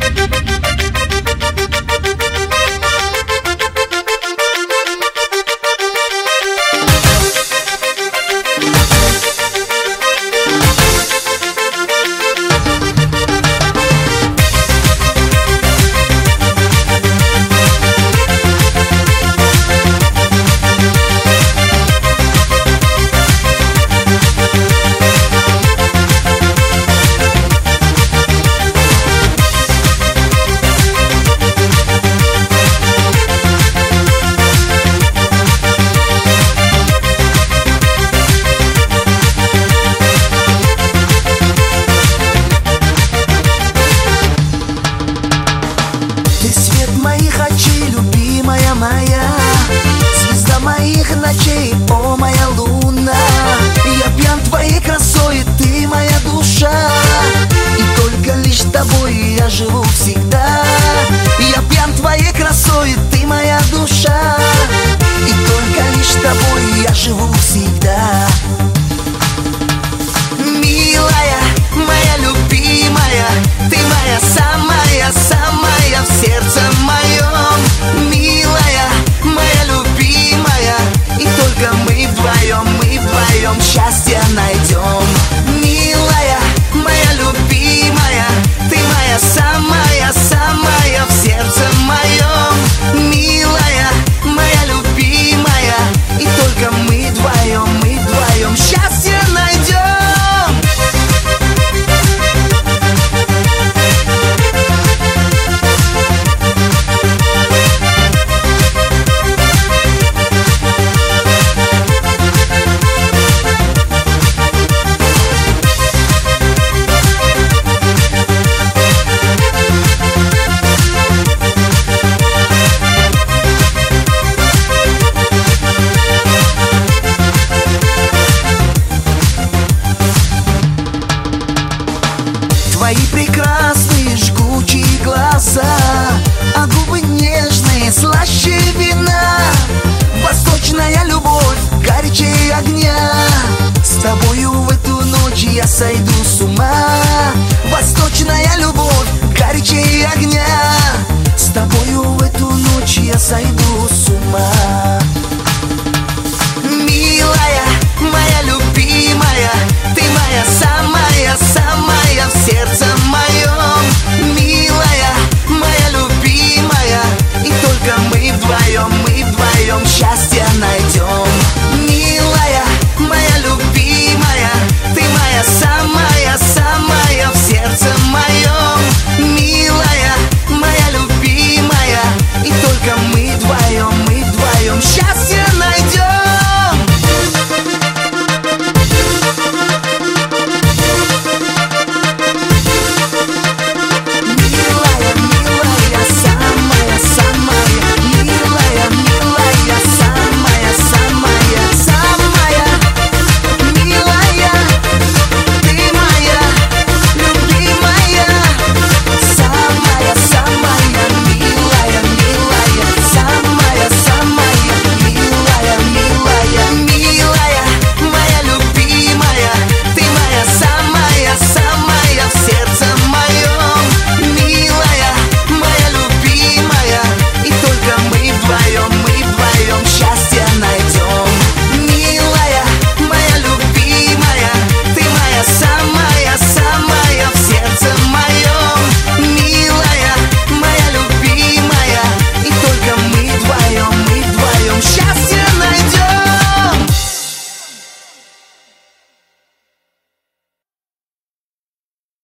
моя, звезда моих ночей, о моя луна. Я пьян твоей красой, ты моя душа, и только лишь тобой я живу всегда. Я пьян твоей красой, ты моя душа, и только лишь тобой я живу всегда. Милая, моя любимая, ты моя самая-самая в сердце моем. Милая, моя любимая, и только мы вдвоем счастье найдем. Милая, моя любимая, ты моя самая-самая в сердце моем. Милая, моя любимая, и только мы вдвоем счастье найдем. Твои прекрасные жгучие глаза, а губы нежные, слаще вина. Восточная любовь, горячее огня, с тобою в эту ночь я сойду с ума. Восточная любовь, горячее огня, с тобою в эту ночь я сойду с ума.